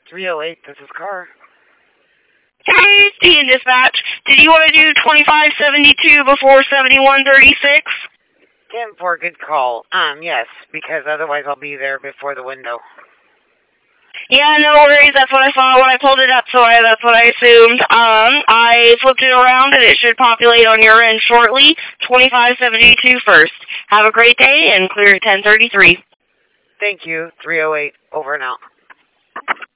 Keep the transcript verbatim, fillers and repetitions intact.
three oh eight, this is Car. Hey, Steve Dispatch. Did you want to do twenty-five seventy-two before seventy-one thirty-six? ten four, good call. Um, yes, because otherwise I'll be there before the window. Yeah, no worries. That's what I saw when I pulled it up, so I, that's what I assumed. Um, I flipped it around, and it should populate on your end shortly. twenty-five seventy-two first. Have a great day, and clear at ten thirty-three. Thank you. three oh eight, over and out.